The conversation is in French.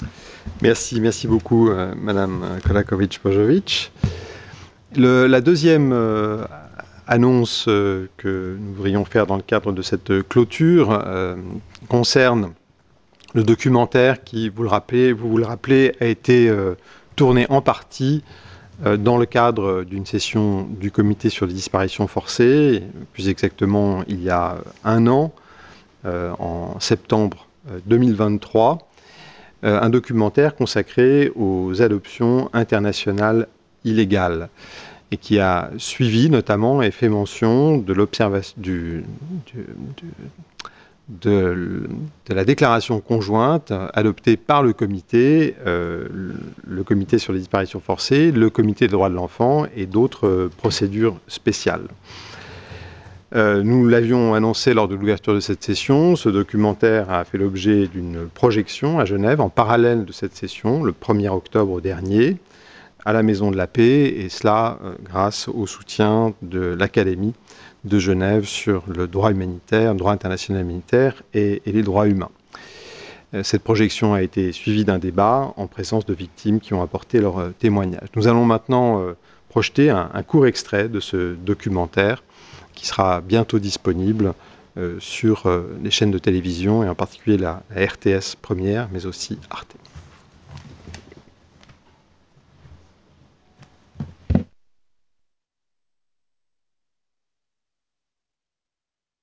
Merci beaucoup, Madame Kolakovic-Pojovic. La deuxième annonce que nous voudrions faire dans le cadre de cette clôture concerne le documentaire qui, vous le rappelez, a été tourné en partie dans le cadre d'une session du comité sur les disparitions forcées, plus exactement il y a un an, en septembre 2023, un documentaire consacré aux adoptions internationales illégales et qui a suivi notamment et fait mention de la déclaration conjointe adoptée par le comité sur les disparitions forcées, le comité des droits de l'enfant et d'autres procédures spéciales. Nous l'avions annoncé lors de l'ouverture de cette session. Ce documentaire a fait l'objet d'une projection à Genève en parallèle de cette session, le 1er octobre dernier, à la Maison de la Paix, et cela grâce au soutien de l'Académie de Genève sur le droit humanitaire, le droit international humanitaire et les droits humains. Cette projection a été suivie d'un débat en présence de victimes qui ont apporté leur témoignage. Nous allons maintenant projeter un court extrait de ce documentaire qui sera bientôt disponible sur les chaînes de télévision et en particulier la RTS première, mais aussi Arte.